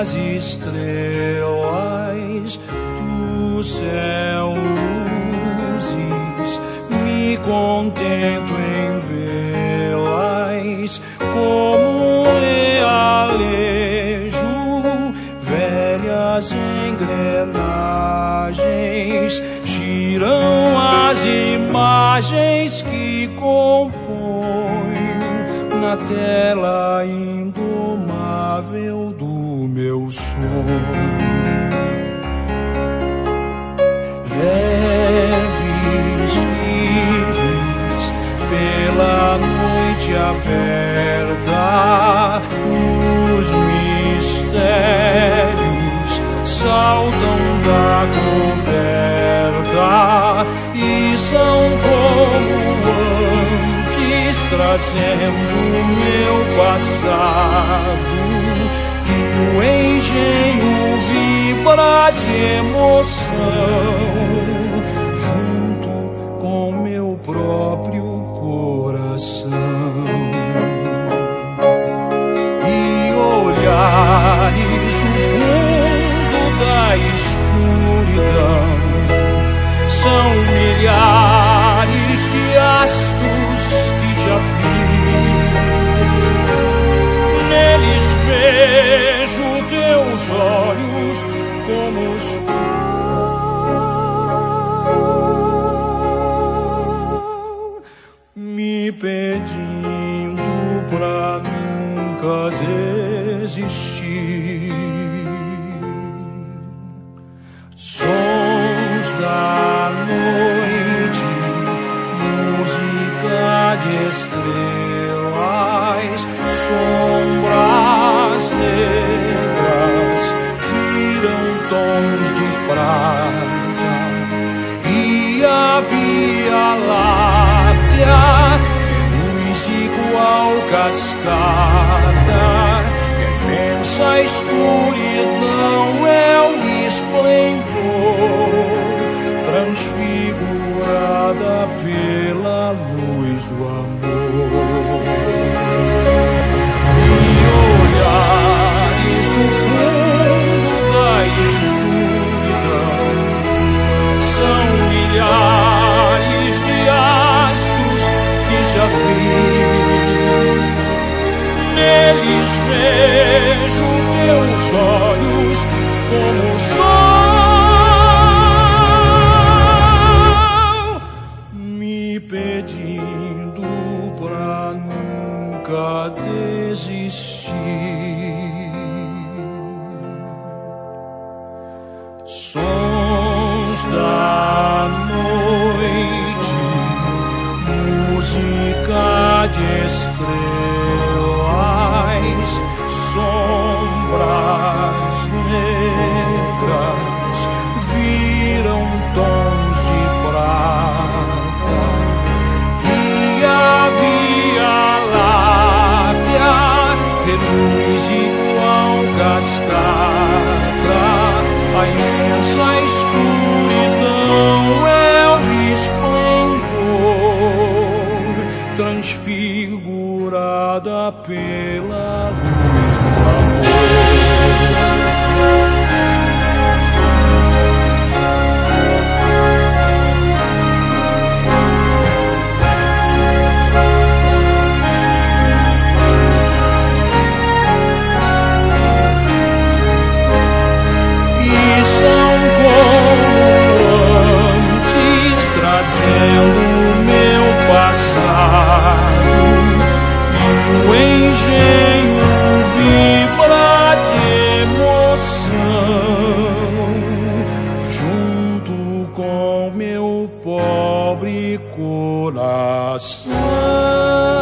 as estrelas do céu luzes, me contento em vê-las como um realejo, velhas engrenagens giram as imagens que compõem na tela indomável do meu sonho. Leves, livres, pela noite aberta, os mistérios saltam da coberta e são como antes, trazendo o meu passado, e o engenho vibra de emoção junto com meu próprio coração. E olhares no fundo da escuridão são milhares de astros que já vi. Neles vejo teus olhos como os me pedindo pra nunca desistir. Sons da noite, música de estrelas, sombras negras viram tons de prata, e a Via Láctea é luz igual cascada, imensa escuridão é o esplendor, transfigurada pela luz do amor. E olhares no fundo da escuridão são milhares de astros que já vi. Neles vejo teus olhos como o sol, me pedindo pra nunca desistir. Sons da noite, música de estrelas, sombras negras viram tons de prata, e a Via Láctea é luz igual cascata, a imensa escuridão é o esplendor, transfigurada pela luz do amor. E são como antes, trazendo o meu passado, e o engenho vibra de emoção junto com meu pobre coração.